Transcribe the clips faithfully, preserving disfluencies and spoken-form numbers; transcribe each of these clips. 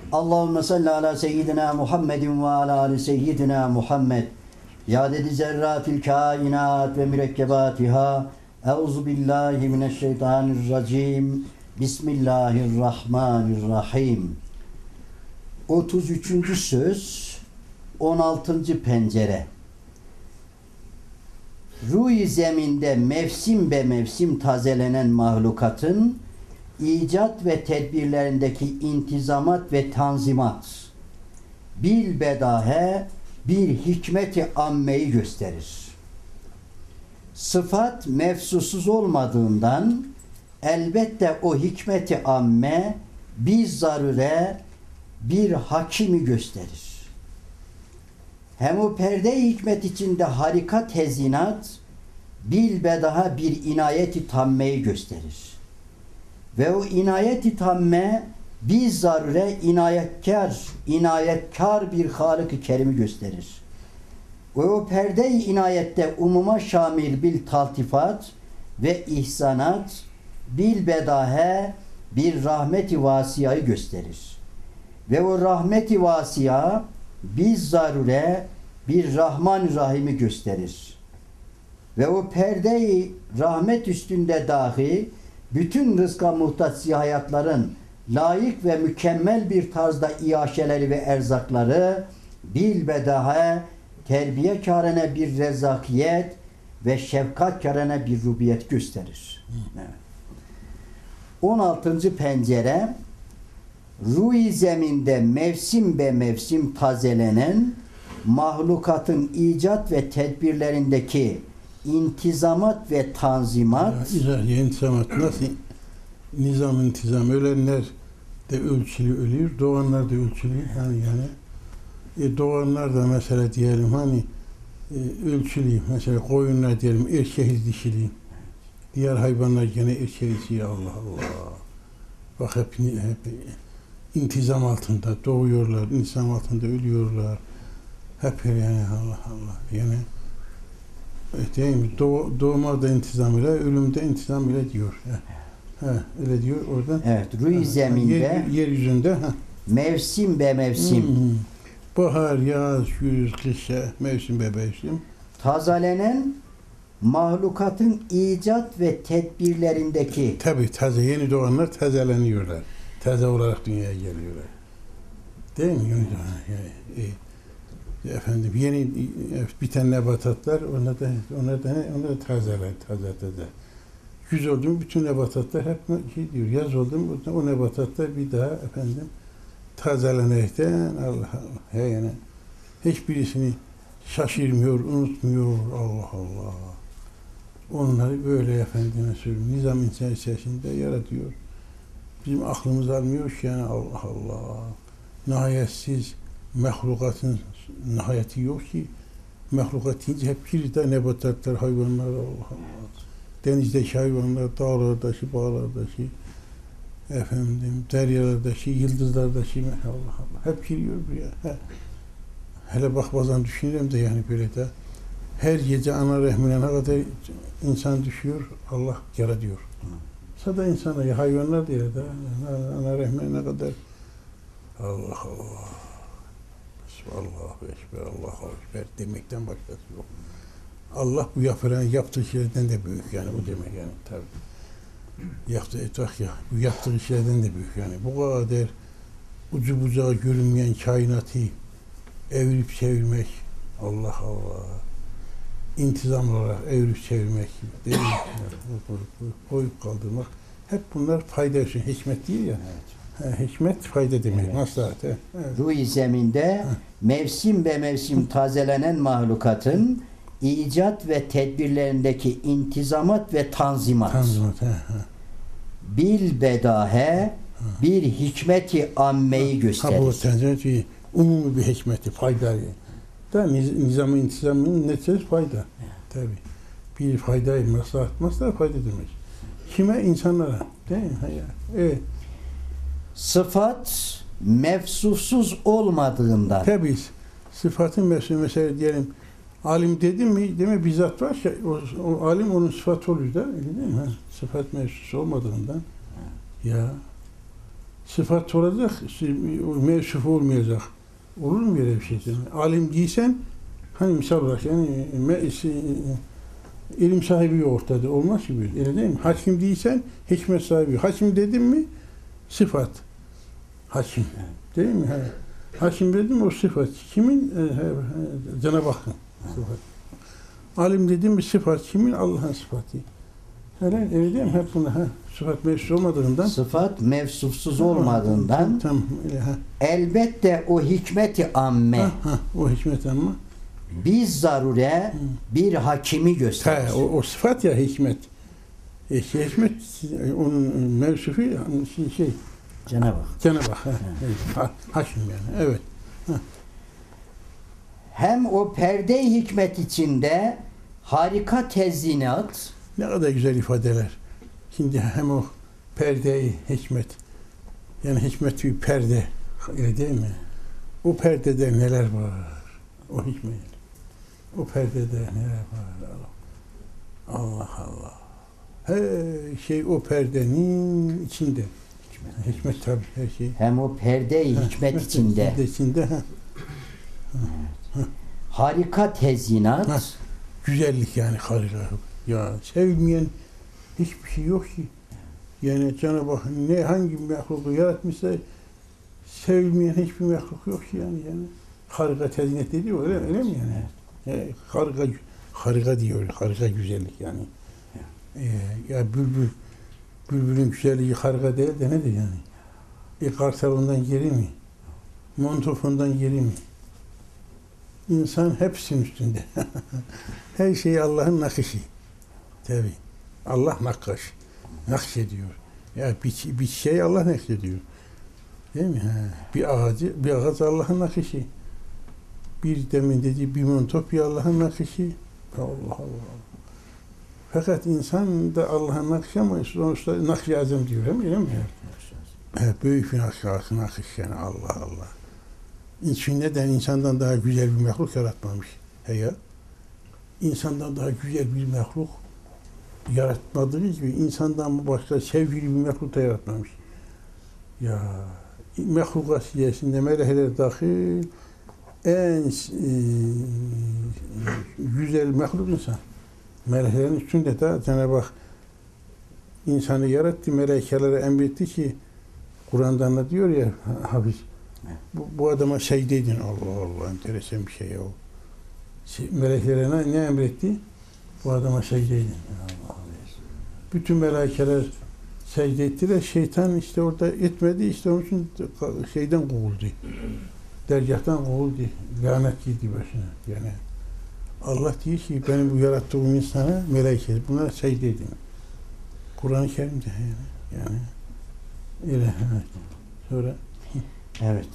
Allahümme salli ala seyyidina Muhammedin ve ala ali seyyidina Muhammed. Ya dedi zerratil kainat ve mürekkebatiha. Euzu billahi mineşşeytanirracim. Bismillahirrahmanirrahim. otuz üçüncü söz, on altıncı pencere. Ruh-i zeminde mevsim be mevsim tazelenen mahlukatın icat ve tedbirlerindeki intizamat ve tanzimat bil bedahe bir hikmeti ammeyi gösterir. Sıfat mefsusuz olmadığından elbette o hikmeti amme biz zarure bir hakimi gösterir. Hem o perde-i hikmet içinde harika tezinat bil bedaha bir inayeti tammeyi gösterir. Ve o inayeti tamme biz zarure inayetkar, inayetkar bir Halık-ı Kerim'i gösterir. Ve o perde-i inayette umuma şamil bil taltifat ve ihsanat bil bedahe bir rahmet-i vasiyayı gösterir. Ve o rahmet-i vasiya biz zarure bir Rahman-ı Rahim'i gösterir. Ve o perde-i rahmet üstünde dahi bütün rızka muhtaç hayatların layık ve mükemmel bir tarzda iaşeleri ve erzakları bil bedahe terbiye kârene bir rezakiyet ve şefkat kârene bir rubiyet gösterir. Evet. on altıncı pencere ruh-i zeminde mevsim be mevsim tazelenen mahlukatın icat ve tedbirlerindeki intizamat ve tanzimat. Ya, intizamat nasıl? Nizam, intizam. Ölenler de ölçülü ölüyor, doğanlar da ölçülü. Yani yani e, doğanlar da mesela diyelim hani e, ölçülü. Mesela koyunlar diyelim erkeğiz dişili. Diğer hayvanlar gene erkeğiz. Allah Allah. Bak hep, hep intizam altında doğuyorlar, intizam altında ölüyorlar. Hep yani Allah Allah. Yani değil mi? Doğ, doğma da intizam ile, ölümde intizam ile diyor. He, he, öyle diyor orada. Evet, ruh-i zeminde yer, yeryüzünde he. Mevsim be mevsim. Hmm. Bahar, yaz, güz, kış, mevsim be mevsim. Tazelenen mahlukatın icat ve tedbirlerindeki. Tabii taze yeni doğanlar tazeleniyorlar. Taze olarak dünyaya geliyorlar. Değil mi? Yeni doğan. Yani, e, efendim yeni biten nebatatlar onlar da onlar da onlar da tazeler taze taze. Güz oldu mu bütün nebatatlar hep şey diyor. Yaz oldu mu o nebatatlar bir daha efendim tazelenerekten Allah Allah. Yani hiçbirisini şaşırmıyor, unutmuyor. Allah Allah. Onları böyle efendime söyleyeyim nizam insan içerisinde yaratıyor. Bizim aklımız almıyor ki yani Allah Allah. Nihayetsiz mehlukatın nihayeti yok ki. Mehlukat deyince hep kirli nebatatlar, hayvanlar Allah Allah. Denizdeki hayvanlar, dağlardaki, bağlardaki, efendim, deryalardaki, yıldızlardaki Allah Allah. Hep giriyor buraya. He. Hele bak bazen düşünüyorum da yani böyle de her gece ana rahmine ne kadar insan düşüyor, Allah yaratıyor. Sada insana, hayvanlar diye de ana rahmine ne kadar Allah Allah. Allahu Ekber, Allahu Ekber demekten başkası yok. Allah bu yapılan yaptığı şeylerden de büyük yani bu demek yani tabii. Yaptığı etraf ya, bu yaptığı şeylerden de büyük yani. Bu kadar ucu bucağı görünmeyen kainatı evirip çevirmek, Allah Allah. İntizam olarak evirip çevirmek değil mi? Yani, koyup kaldırmak. Hep bunlar fayda için, hikmet değil ya. Evet. Ha, hikmet fayda demek, evet. Maslahat. Evet. Ruh-i zeminde ha. Mevsim be mevsim tazelenen mahlukatın icat ve tedbirlerindeki intizamat ve tanzimat. Tanzimat, ha, ha. Bil bedahe ha. Bir hikmeti ammeyi gösterir. Ha, bu tanzimat bir umumi bir hikmeti, fayda. Da nizam-ı intizamının neticesi fayda. Ha. Tabii. Bir faydayı, maslahat, maslahat fayda demek. Kime? İnsanlara. Değil mi? Ha, ya. Evet. Sıfat mefsusuz olmadığından. Tabii sıfatın mefsusu mesela diyelim alim dedim mi değil mi bizzat var ya o, o alim onun sıfatı oluyor da öyle değil mi? Ha, sıfat mefsusu olmadığından ya sıfat olacak, mevsuf olmayacak. Olur mu böyle bir şey? Alim değilsen, hani misal olarak yani ilim sahibi yok ortada. Olmaz ki böyle. Öyle değil mi? Hakim değilsen hikmet sahibi. Hakim dedim mi sıfat. Hakim. Değil mi? Ha. Hakim dedim o sıfat. Kimin? Ee, Cenab-ı Hakk'ın sıfat. Alim dedim mi sıfat. Kimin? Allah'ın sıfatı. Öyle, öyle değil mi? Hep buna. Ha. Sıfat mevsuf olmadığından. Sıfat mevsufsuz olmadığından. Tamam. Öyle, ha. Elbette o hikmeti amme. Ha, ha, o hikmet ama. Biz zarure bir hakimi gösterir. Ha, o, o sıfat ya hikmet. E, hikmet onun mevsufu şey, şey Cenab-ı Hak. Cenab-ı Hak. Ha, ha, hakim yani. Evet. Ha. Hem o perde-i hikmet içinde harika tezyinat. Ne kadar güzel ifadeler. Şimdi hem o perde-i hikmet. Yani hikmet bir perde. Öyle değil mi? O perdede neler var? O hikmet. O perdede neler var? Allah Allah. Her şey o perdenin içinde. Hikmet, hikmet tabii her şey. Hem o perde-i hikmet içinde. içinde ha. Harika tezyinat. Ha. Güzellik yani harika. Ya sevmeyen hiçbir şey yok ki. Yani Cenab-ı Hak ne hangi mehluku yaratmışsa sevmeyen hiçbir mehluk yok ki yani. yani. Harika tezyinat ediyor öyle, öyle mi yani? yani harika, harika diyor, harika güzellik yani. Ee, ya bülbül, bülbülün güzelliği harika değil de nedir yani? E kartalından geri mi? Montofondan geri mi? İnsan hepsinin üstünde. Her şey Allah'ın nakışı. Tabii. Allah nakkaş. Nakşediyor. Ya bir, bir şey Allah nakşediyor. Değil mi? Ha. Bir ağacı, bir ağaç Allah'ın nakışı. Bir demin dediği bir montop bir Allah'ın nakışı. Allah Allah. Fakat insan da Allah'ın nakışı ama sonuçta nakş-ı azam diyor. Değil mi? Evet, büyük bir nakş, nakış yani Allah Allah. İçin neden insandan daha güzel bir mehluk yaratmamış? He ya. İnsandan daha güzel bir mehluk yaratmadığı gibi insandan başka sevgili bir mehluk da yaratmamış. Ya mehlukat siyasinde melekeler dahil en e, güzel mehluk insan. Melekelerin üstünde de Cenab-ı Hak insanı yarattı, melekelere emretti ki Kur'an'dan da diyor ya Hafiz, bu, bu adama secde edin. Allah Allah, enteresan bir şey ya. Meleklere ne, ne emretti? Bu adama secde edin. Allah Allah. Bütün melekeler secde ettiler. Şeytan işte orada etmedi. İşte onun için şeyden kovuldu. Dergâhtan kovuldu. Lanet yedi başına. Yani Allah diyor ki benim bu yarattığım insana meleke buna secde edin. Kur'an-ı Kerim'de yani. Yani öyle. Evet. Sonra evet.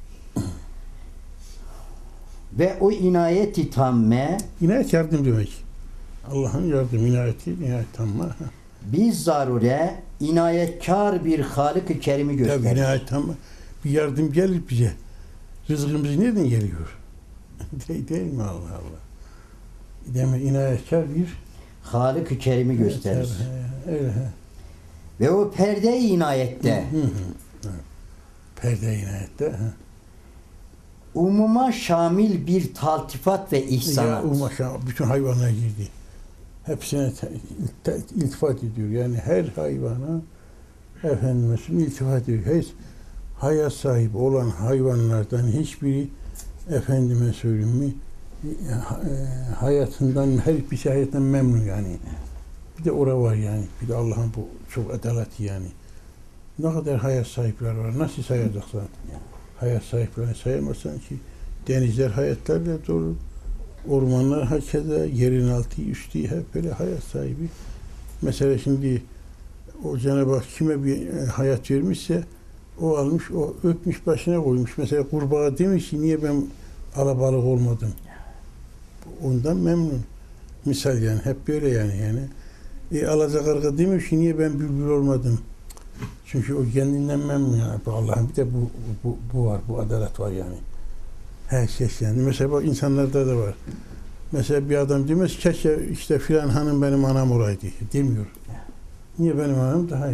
Ve o inayeti tamme, inayet yardım demek. Allah'ın yardım, inayeti, inayet tamme. biz zarure inayetkar bir Halık-ı Kerim'i gösterir. Tabii inayet tamme. Bir yardım gelir bize. Rızkımız nereden geliyor? değil, değil mi Allah Allah? Demek inayetkar bir Halık-ı Kerim'i gösterir. Tabii, öyle. Ve o perde-i inayette. Hı hı. Perde inayette. Hı. Umuma şamil bir taltifat ve ihsanat. Ya umaşa bütün hayvanlar girdi. Hepsine te, te, iltifat ediyor. Yani her hayvana efendime iltifat ediyor. Hiç hayat sahibi olan hayvanlardan hiçbiri efendime söyleyeyim mi hayatından her bir şey hayattan memnun yani. Bir de ora var yani. Bir de Allah'ın bu çok adaleti yani. Ne kadar hayat sahipleri var. Nasıl sayacaksan? Hayat sahiplerini sayamazsan ki denizler hayatlarla dolu. Ormanlar hakeza, yerin altı, üstü hep böyle hayat sahibi. Mesela şimdi o Cenab-ı Hak kime bir hayat vermişse o almış, o öpmüş başına koymuş. Mesela kurbağa demiş ki niye ben alabalık olmadım? Ondan memnun. Misal yani hep böyle yani yani. E, alacakarga demiş ki niye ben bülbül olmadım? Çünkü o kendinden memnun yani. Allah'ın bir de bu, bu, bu var, bu adalet var yani. Her şey yani. Mesela bak insanlarda da var. Mesela bir adam demez keşke işte filan hanım benim anam olaydı demiyor. Niye benim anam daha iyi?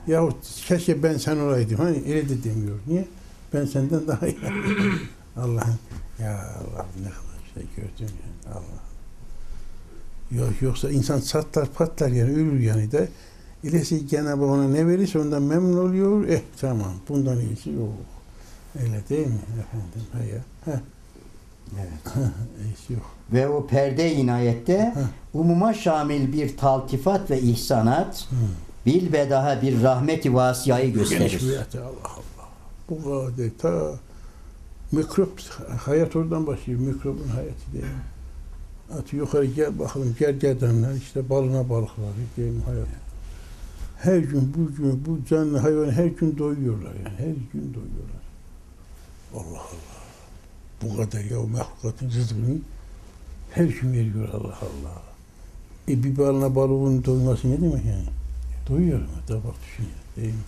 Yahut keşke ben sen olaydım. Hani öyle de demiyor. Niye? Ben senden daha iyi. Allah'ım. Ya Allah ne kadar şey gördüm yani. Allah. Yok, yoksa insan çatlar patlar yani ölür yani de. İlesi Cenab-ı ona ne verirse ondan memnun oluyor. Eh tamam. Bundan iyisi yok. Öyle değil mi efendim? Hayır. Heh. Evet. iyisi yok. Ve o perde inayette Heh. umuma şamil bir taltifat ve ihsanat, Hı. bilbedaha bir rahmeti vasiyayı gösterir. Geniş bir yatı, Allah Allah. Bu kadar ta mikrop hayat oradan başlıyor. Mikrobun hayatı değil mi? At yukarı gel bakalım gergedanlar işte balına balıklar değil mi hayat? Her gün bu gün bu canlı hayvan her gün doyuyorlar yani her gün doyuyorlar. Allah Allah. Bu kadar ya mahlukatın rızkını her gün veriyor Allah Allah. E bir balına balığın doyması ne demek yani? Doyuyor mu? Daha bak düşün ya, değil mi?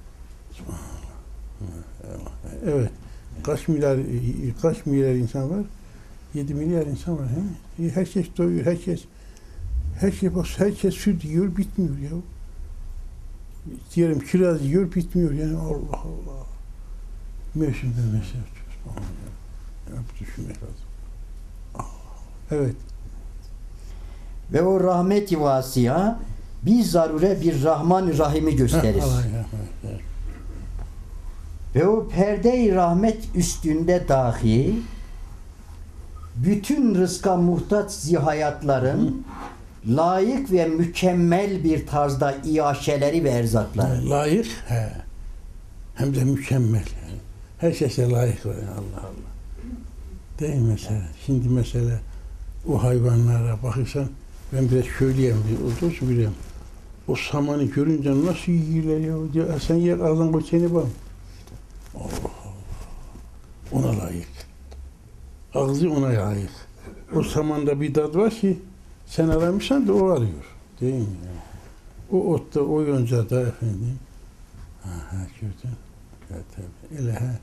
Subhanallah. Evet. Kaç milyar kaç milyar insan var? yedi milyar insan var he mi? Herkes doyuyor, herkes herkes bak herkes süt yiyor, bitmiyor ya. Diyelim kiraz yiyor, bitmiyor yani Allah Allah. Mevsimden mesela. Ya bu düşünmek lazım. Allah. Evet. Ve o rahmeti vasiya bir zarure bir Rahman-ı Rahim'i gösterir. Allah ya, evet. Ve o perde-i rahmet üstünde dahi bütün rızka muhtaç zihayatların layık ve mükemmel bir tarzda iaşeleri ve erzakları. Layık, he. Hem de mükemmel. Yani. Her şeyse layık var. Yani. Allah Allah. Değil mi mesela? Şimdi mesela o hayvanlara bakırsan ben biraz söyleyeyim, bir oldu söyleyeyim. O samanı görünce nasıl yiyorlar ya? ya sen yer ağzın koy seni bak. Allah Allah. Ona layık. Ağzı ona layık. O samanda bir tat var ki sen aramışsan da o arıyor. Değil mi? Yani? O otta, o yoncada efendim. Ha ha gördün. Ya tabii. Öyle ha.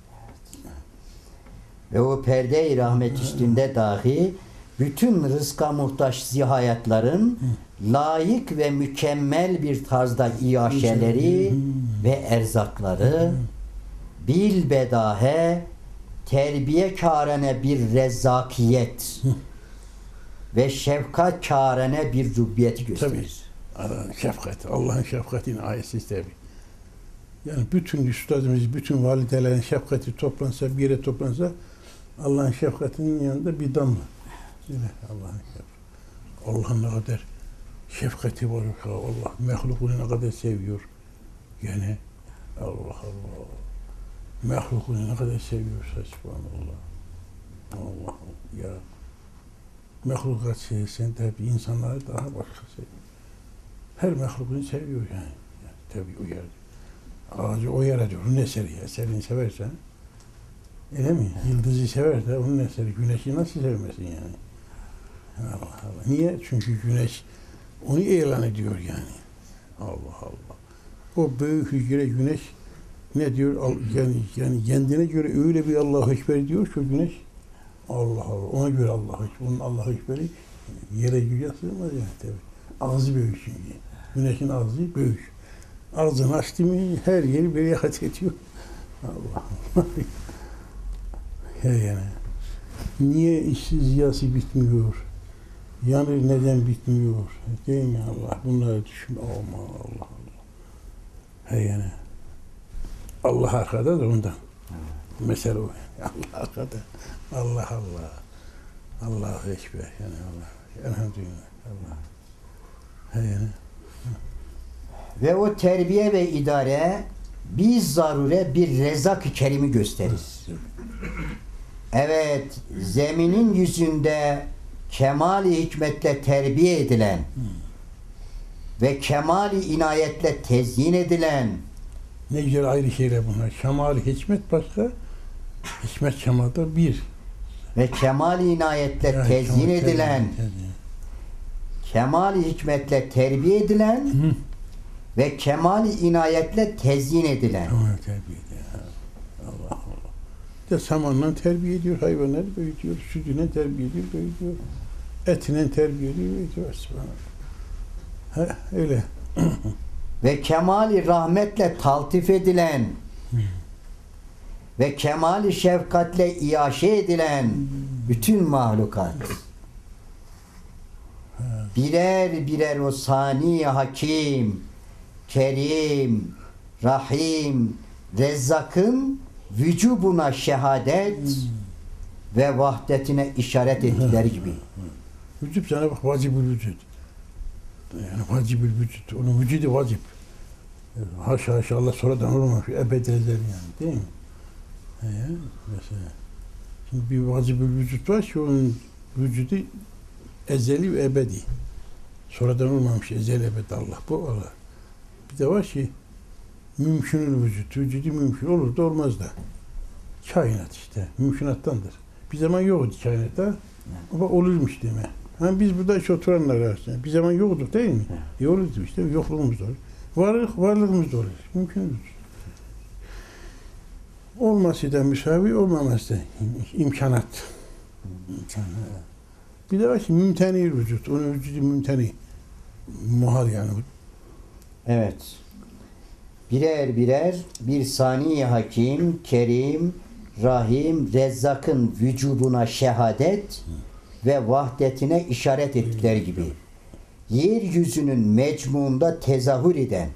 Ve o perde-i rahmet üstünde dahi bütün rızka muhtaç zihayatların layık ve mükemmel bir tarzda iaşeleri ve erzakları bilbedahe terbiye kârene bir rezzakiyet ve şefkat kârene bir rububiyeti gösterir. Tabii. Şefkat. Allah'ın şefkatini ayetiz tabi. Yani bütün üstadımız, bütün validelerin şefkati toplansa, bir yere toplansa Allah'ın şefkatinin yanında bir damla. Öyle Allah'ın şefkati. Allah'ın ne kadar şefkati var. Allah mehlukunu ne kadar seviyor. Yani Allah Allah. Mehlukunu ne kadar seviyorsa subhanallah. Allah ya. Mehlukat sevsen tabi insanları daha başka seviyor. Her mehlukunu seviyor yani. yani tabi o yer. Ağacı o yer ediyor. Onun eseri. Eserini seversen öyle mi? Yıldızı sever de onun eseri. Güneşi nasıl sevmesin yani? Allah Allah. Niye? Çünkü güneş onu ilan ediyor yani. Allah Allah. O büyük hücre güneş ne diyor? Yani, yani kendine göre öyle bir Allahu Ekber diyor ki güneş. Allah Allah. Ona göre Allahu Ekber. Onun Allahu Ekber'i yere göğe sığmaz yani tabii. Ağzı büyük çünkü. Güneşin ağzı büyük. Ağzını açtı mı her yeri bir yakat ediyor. Allah Allah. Yani. Niye işsiz ziyası bitmiyor? Yanır neden bitmiyor? Değil mi Allah? Bunları düşün. Aman Allah Allah. He yani. Allah arkada da ondan. Evet. Mesele o. Allah arkada. Allah Allah. Allahu Ekber. Yani Allah. Elhamdülillah. Allah. He yani. Ve o terbiye ve idare biz zarure bir rezak-ı kerimi gösterir. Evet, zeminin yüzünde kemali hikmetle terbiye edilen ve kemali inayetle tezyin edilen ne güzel ayrı şeyler bunlar. Kemali hikmet başka, hikmet kemalda bir. Ve kemali inayetle Yani tezyin kemal, edilen, tezyin. kemali hikmetle terbiye edilen Hı. ve kemali inayetle tezyin edilen. Kemal terbiye ediyor. Allah Allah. De samanla terbiye ediyor, hayvanları büyütüyor, sütüne terbiye ediyor, büyütüyor. Etine terbiye ediyor, büyütüyor. Ha, öyle. ve kemali rahmetle taltif edilen ve kemali şefkatle iaşe edilen bütün mahlukat birer birer o sani hakim, kerim, rahim, rezzakın vücubuna şehadet ve vahdetine işaret ettikleri gibi. Vücut sana bak vacibül vücut. Yani vacibül vücut. Onun vücudu vacip. Haşa haşa Allah sonradan olmamış. Ebed ezel yani değil mi? He, mesela. Şimdi bir vacibül vücut var ki onun vücudu ezeli ve ebedi. Sonradan olmamış ezel ebed Allah. Bu Allah. Bir de var ki mümkünün vücut. Vücudu mümkün olur da olmaz da. Kainat işte. Mümkünattandır. Bir zaman yoktu kainatta. Ama olurmuş deme. Hani biz burada hiç oturanlar arasında. Bir zaman yoktuk değil mi? Evet. E olurdu işte. Yokluğumuz da olur. Varlık, varlığımız da olur. Mümkün. Olması da müsavi, olmaması da imkanat. İmkanat. Bir de var ki mümteni vücut. Onun vücudu mümteni. Muhal yani. Evet. Birer birer bir sani hakim, kerim, rahim, rezzakın vücubuna şehadet ve vahdetine işaret ettikleri gibi yeryüzünün mecmuunda tezahür eden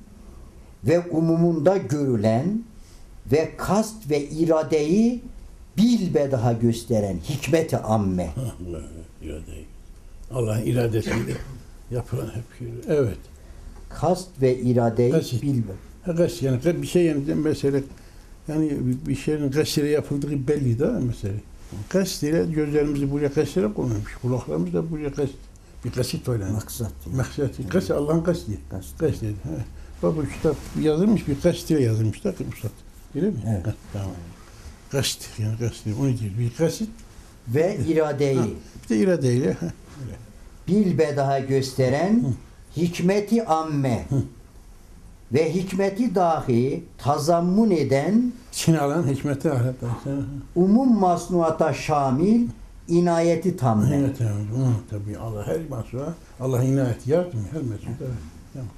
ve umumunda görülen ve kast ve iradeyi bilbedaha gösteren hikmet-i amme. Allah iradeyi. Allah'ın iradesiyle yapılan hep yürü. Evet. Kast ve iradeyi Kasit. bilbe. Kas yani bir şey yani mesela yani bir şeyin kasire yapıldığı belli de mesela. Kasire gözlerimizi buraya kasire koymamış. Kulaklarımız da buraya kas bir kasit var yani. Maksat. Maksat. Kas Allah'ın kasti. Kasti. Baba kitap yazılmış bir kasire yazılmış da Üstad. Öyle mi? Evet. Ha, tamam. Kast yani kasti. Onu diyor. Bir kasit Ve iradeyi. Ha, bir de iradeyle. Ha, bilbedaha gösteren hikmeti amme Hı. ve hikmeti dahi tazammun eden İçine alan hikmeti alet. umum masnuata şamil inayeti tamme. Evet, evet. Tabii Allah her masnuğa Allah inayet yardım her mesut. Evet. Tamam.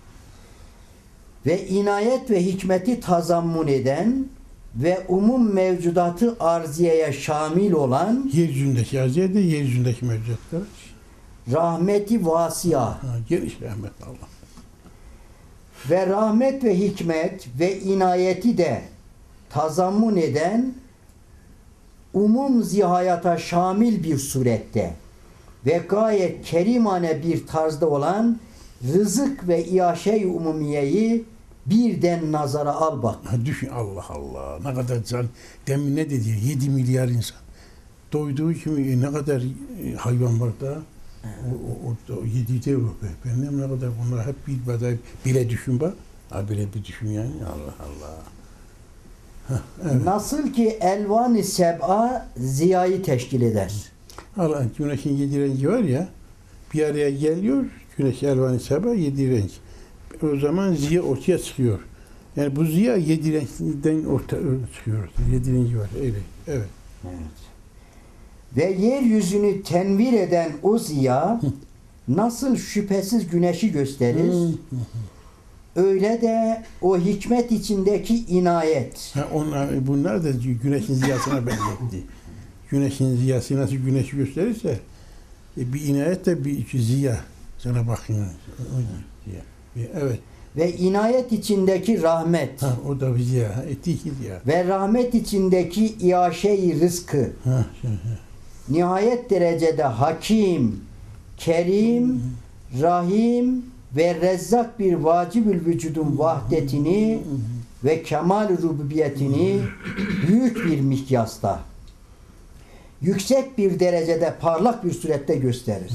Ve inayet ve hikmeti tazammun eden ve umum mevcudatı arziyeye şamil olan Yeryüzündeki aziyede yeryüzündeki mevcutlar. rahmeti vasiya Ha, geniş rahmet Allah. ve rahmet ve hikmet ve inayeti de tazammun eden umum zihayata şamil bir surette ve gayet kerimane bir tarzda olan rızık ve iaşe-i umumiyeyi birden nazara al bak. Ha, düşün Allah Allah. Ne kadar can. Demin ne dedi? yedi milyar insan. Doyduğu kimi ne kadar e, hayvan var da o, o, o, o yedi de o. Benim ne kadar bunlar hep bir badayı bile düşün bak. Ha bile bir düşün yani. Allah Allah. Ha, evet. Nasıl ki elvan-ı seb'a ziyayı teşkil eder. Allah güneşin yedi rengi var ya bir araya geliyor. Güneş elvan-ı seba yedi renk. O zaman ziya ortaya çıkıyor. Yani bu ziya yedi renkten ortaya çıkıyor. Yedi rengi var. Öyle. Evet. Evet. Ve yeryüzünü tenvir eden o ziya nasıl şüphesiz güneşi gösterir, öyle de o hikmet içindeki inayet. Ha, onlar, bunlar da güneşin ziyasına benzetti. Güneşin ziyası nasıl güneşi gösterirse e, bir inayet de bir ziya. Sana bakın. Evet. Ve inayet içindeki rahmet. Ha, o da bir ziya. Etiki ziya. Ve rahmet içindeki iaşe-i rızkı. Ha, şey, ha. Nihayet derecede hakim, kerim, rahim ve rezzak bir vacibül vücudun vahdetini ve kemal-i rububiyetini büyük bir mikyasta, yüksek bir derecede parlak bir surette gösterir.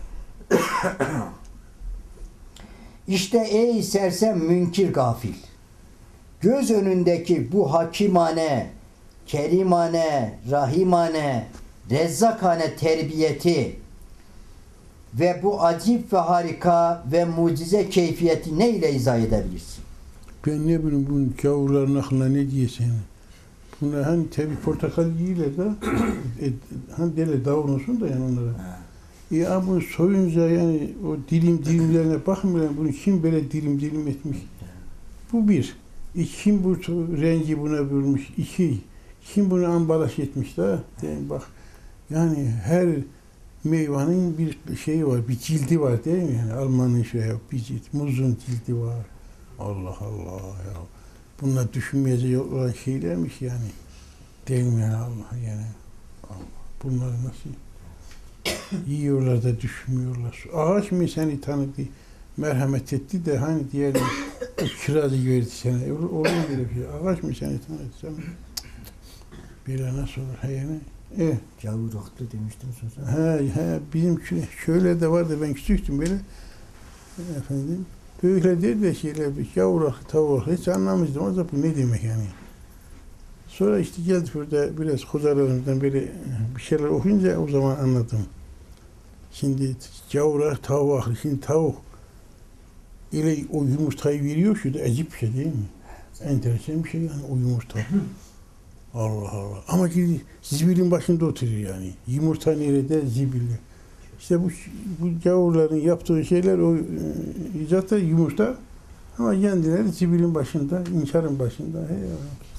İşte ey sersem münkir gafil, göz önündeki bu hakimane, kerimane, rahimane, rezzakane terbiyeti ve bu acip ve harika ve mucize keyfiyeti ne ile izah edebilirsin? Ben ne bileyim bunun gavurların aklına ne diyesin? Bunlar hani tabi portakal yiyorlar da e, hani deli davranıyorsun da yani onlara. Ya bu soyunca yani o dilim dilimlerine bakmıyor. Bunu kim böyle dilim dilim etmiş? Bu bir. İki, kim bu rengi buna bürmüş? İki. Kim bunu ambalaj etmiş da? Değil mi? Bak yani her meyvanın bir şeyi var, bir cildi var değil mi? Yani Almanın şey bir cilt, muzun cildi var. Allah Allah ya. Bunlar düşünmeyecek olan şeylermiş yani. Değil mi yani Allah yani? Allah. Bunları nasıl yiyorlar da düşünmüyorlar. Ağaç mı seni tanıdı, merhamet etti de hani diyelim kirazı verdi sana. Olur mu böyle bir şey? Ağaç mı seni tanıdı sana? Böyle nasıl olur? He yani. E. Gavur haklı demiştim sonra. He, he, bizim şöyle de vardı, ben küçüktüm böyle. Efendim, böyle der de şeyler, bir yavrak, tavuk, hiç anlamazdım. O zaman bu ne demek yani? Sonra işte geldik burada biraz hocalarımızdan böyle bir şeyler okuyunca o zaman anladım. Şimdi yavrak, tavuk, şimdi tavuk ile o yumurtayı veriyor, şu da acip bir şey değil mi? Enteresan bir şey yani o yumurta. Allah Allah. Ama şimdi zibilin başında oturuyor yani. Yumurta nerede? Zibilde. İşte bu bu gavurların yaptığı şeyler o e, icatta yumurta ama kendileri zibilin başında, inkarın başında. Hey ya.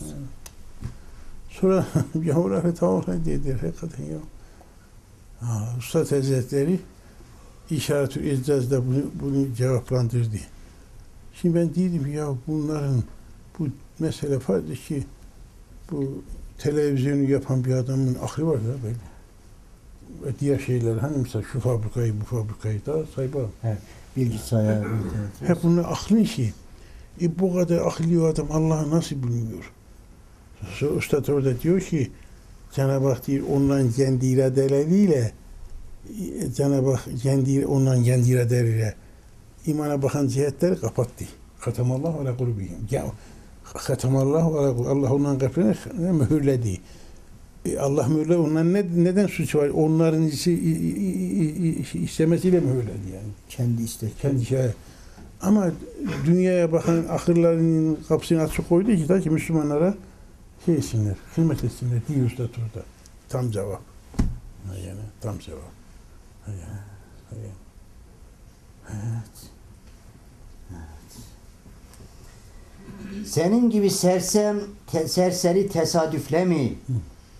Sonra gavurları tavuklar dediler hakikaten ya. Ha, Üstad Hazretleri İşaret-ül İzzaz'da bunu, bunu cevaplandırdı. Şimdi ben dedim ya bunların bu mesele farklı ki bu televizyonu yapan bir adamın aklı var da böyle. Ve diğer şeyler hani mesela şu fabrikayı bu fabrikayı da saybalım. Evet. Bilgisayar. Hep bunlar aklın işi. E bu kadar akıllı adam Allah'ı nasıl bilmiyor? So, Üstad orada diyor ki Cenab-ı Hak diyor onların kendi iradeleriyle Cenab-ı Hak kendi onların kendi iradeleriyle imana bakan cihetleri kapattı. Katamallahu ala kulubihim. Katamallahu ala kulubihim. Allah onların kalplerine mühürledi. E Allah mühürle onların ne, neden suçu var? Onların isi, istemesiyle mühürledi yani. Kendi istek. Kendi şey. Ama dünyaya bakan akıllarının kapısını açık koydu ki da ki Müslümanlara şey etsinler, hizmet etsinler diyor Üstad orada. Tam cevap. Ha yani, tam cevap. Ha yani. Ha yani. Evet. Evet. Senin gibi sersem, te, serseri tesadüfle mi? Hı.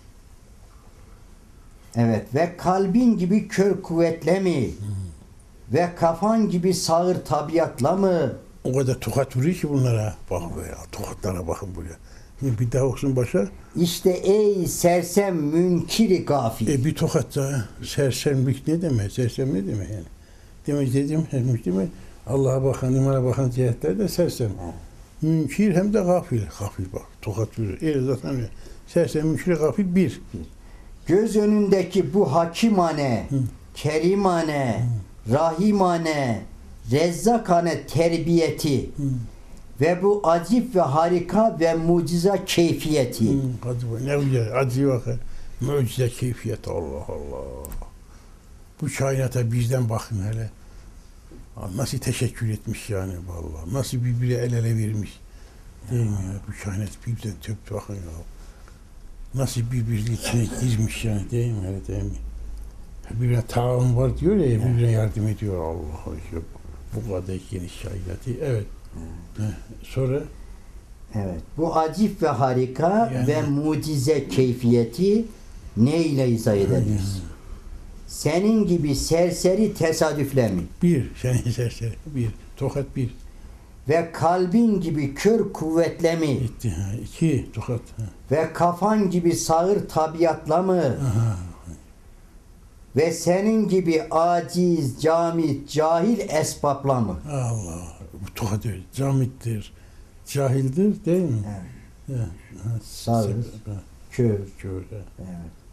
Evet. Ve kalbin gibi kör kuvvetle mi? Hı. Ve kafan gibi sağır tabiatla mı? O kadar tokat vuruyor ki bunlara. Bakın böyle, tokatlara bakın buraya. Şimdi bir daha olsun başa. İşte ey sersem münkiri gafil. E bir tokat da sersemlik ne demek? Sersem ne demek yani? Demek dediğim demek değil mi? Allah'a bakan, imana bakan cihetler de sersem. Hı. Münkir hem de gafil. Gafil bak, tokat vuruyor. El zaten sersem, münkir, gafil bir. bir. Göz önündeki bu hakimane, Hı. kerimane, Hı. rahimane, rezzakane terbiyeti Hı. ve bu acip ve harika ve mucize keyfiyeti. Hmm, hadi ne güzel, acı bakın. Mucize keyfiyeti, Allah Allah. Bu kainata bizden bakın hele. Nasıl teşekkür etmiş yani vallahi. Nasıl birbirine el ele vermiş. Değil mi ya? Bu kainat birbirine töp bakın ya. Nasıl birbirinin içine girmiş yani, değil mi hele, değil mi? Birbirine taavun var diyor ya, birbirine yardım ediyor Allah. Bu kadar geniş kainatı. Evet. Hmm. Sonra evet. Bu acip ve harika yani, ve mucize keyfiyeti ne ile izah ederiz? Yani. Senin gibi serseri tesadüfle mi? Bir, senin serseri. Bir. Tokat bir. Ve kalbin gibi kör kuvvetle mi? Gitti, ha. İki. Tokat. Ha. Ve kafan gibi sağır tabiatla mı? Aha. Ve senin gibi aciz, camit, cahil esbabla mı? Allah. Bu tokat öyle. Camittir. Cahildir değil mi? Evet. Ya. Sağır, kör. Kör. Evet.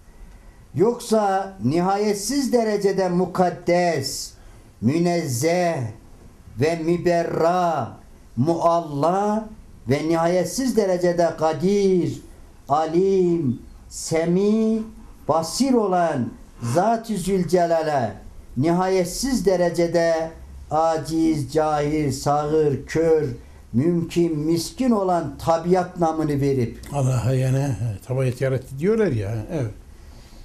Yoksa nihayetsiz derecede mukaddes, münezzeh ve müberra, mualla ve nihayetsiz derecede kadir, alim, semi, basir olan Zat-ı Zülcelal'e nihayetsiz derecede aciz, cahil, sağır, kör, mümkün, miskin olan tabiat namını verip Allah'a yani tabiat yarattı diyorlar ya. Evet.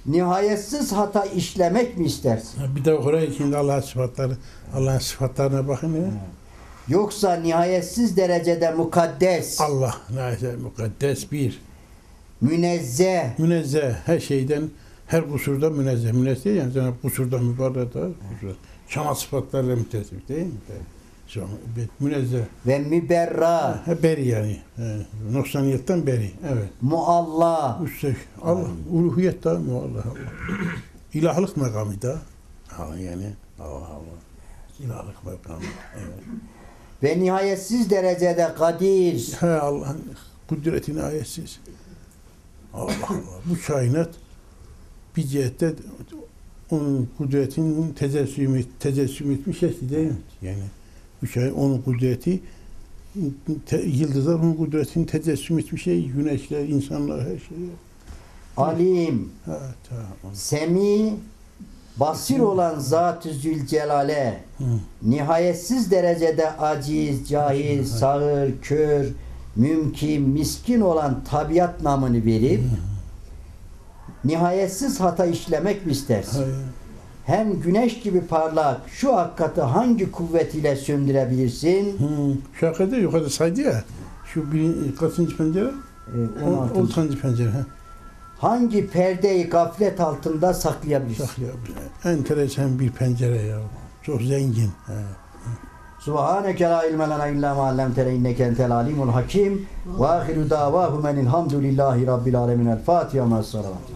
nihayetsiz hata işlemek mi istersin? Bir de oraya şimdi Allah'ın sıfatları, Allah'ın sıfatlarına bakın ya. Yoksa nihayetsiz derecede mukaddes, Allah neyse mukaddes bir. münezzeh, Münezzeh her şeyden, her kusurdan münezzeh. Münezzeh yani sana kusurdan mübarek da kusur. Şama sıfatlarla mütesif değil mi? Şama, münezzeh. ve müberra, Ha, beri yani. He, noksaniyettan beri. Evet. mualla, Üstelik Allah, uluhiyet da Allah Allah. İlahlık makamı da. Ha, yani Allah Allah. İlahlık makamı. Evet. ve nihayetsiz derecede kadir, He Allah'ın kudretine ayetsiz. Allah Allah. Bu kainat bir cihette onun kudretinin tecessüm, et, tecessüm etmiş şekli değil mi? Yani bu şey onun kudreti te, yıldızlar onun kudretini tecessüm etmiş şey, güneşler, insanlar her şey. alim, Ha tamam. semi, basir olan Zat-ı Zülcelal'e Hı. nihayetsiz derecede aciz, cahil, sağır, kör, mümkün, miskin olan tabiat namını verip nihayetsiz hata işlemek mi istersin? Hayır. Hem güneş gibi parlak şu hakikati hangi kuvvet ile söndürebilirsin? Hı. Şu hakikaten yukarıda saydı ya. Şu bir, kaçıncı pencere? Ee, on altıncı. altıncı pencere. Ha. Hangi perdeyi gaflet altında saklayabilirsin? Bak ya, enteresan bir pencere ya. Çok zengin. Ha. Subhaneke la ilme lena illa ma allamtena inneke entel alimul hakim ve ahiru davahu menilhamdülillahi rabbil alemin. El Fatiha ma'as salavat.